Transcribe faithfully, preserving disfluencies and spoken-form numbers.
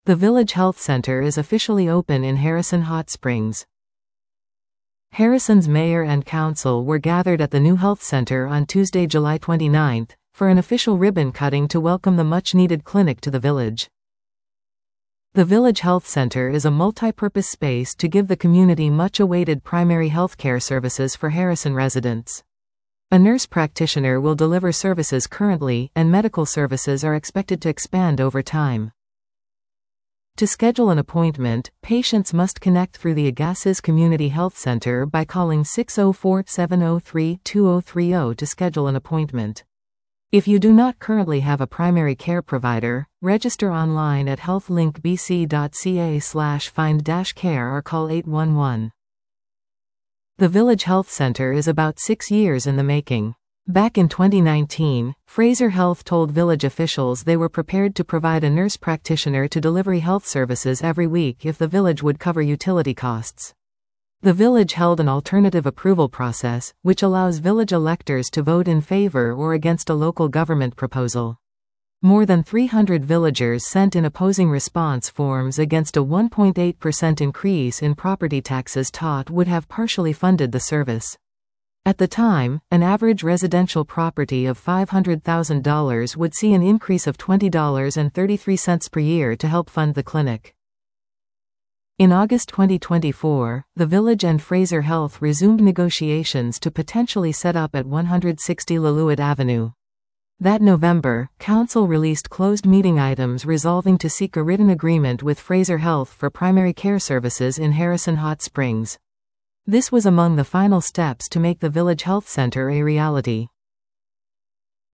The Village Health Center is officially open in Harrison Hot Springs. Harrison's mayor and council were gathered at the new health center on Tuesday, July twenty-ninth, for an official ribbon cutting to welcome the much-needed clinic to the village. The Village Health Center is a multi-purpose space to give the community much-awaited primary health care services for Harrison residents. A nurse practitioner will deliver services currently, and medical services are expected to expand over time. To schedule an appointment, patients must connect through the Agassiz Community Health Center by calling six oh four, seven oh three, two oh three oh to schedule an appointment. If you do not currently have a primary care provider, register online at healthlinkbc.ca slash find-care or call eight one one. The Village Health Center is about six years in the making. Back in twenty nineteen, Fraser Health told village officials they were prepared to provide a nurse practitioner to deliver health services every week if the village would cover utility costs. The village held an alternative approval process, which allows village electors to vote in favor or against a local government proposal. More than three hundred villagers sent in opposing response forms against a one point eight percent increase in property taxes thought would have partially funded the service. At the time, an average residential property of five hundred thousand dollars would see an increase of twenty dollars and thirty-three cents per year to help fund the clinic. In August twenty twenty-four, the village and Fraser Health resumed negotiations to potentially set up at one hundred sixty Lillooet Avenue. That November, Council released closed meeting items resolving to seek a written agreement with Fraser Health for primary care services in Harrison Hot Springs. This was among the final steps to make the Village Health Center a reality.